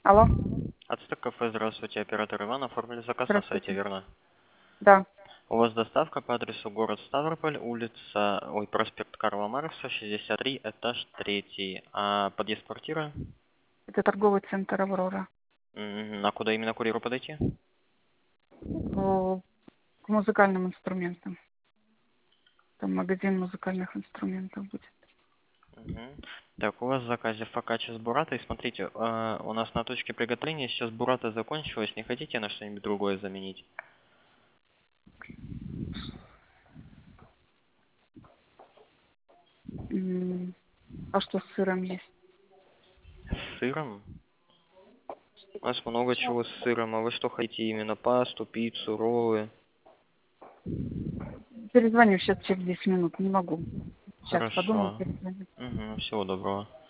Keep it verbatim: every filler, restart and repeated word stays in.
Алло, Ацтек кафе, здравствуйте, оператор Иван, оформили заказ на сайте, здравствуйте. верно? Да, У вас доставка по адресу город Ставрополь, улица, ой, проспект Карла Маркса, шестьдесят три, этаж третий. А подъезд квартира? это торговый центр «Аврора». Мгм. А куда именно курьеру подойти? О, К музыкальным инструментам. Там магазин музыкальных инструментов будет. Мгм. Так, у вас в заказе фокаччо с буратой. Смотрите, э, у нас на точке приготовления сейчас бурата закончилась. Не хотите на что-нибудь другое заменить? М, А что с сыром есть? С сыром? У нас много чего с сыром. А вы что хотите именно? Пасту, пиццу, роллы? Перезвоню сейчас через десять минут, не могу. Сейчас подумаю, Хорошо. перезвоню. Мгм. Всего доброго.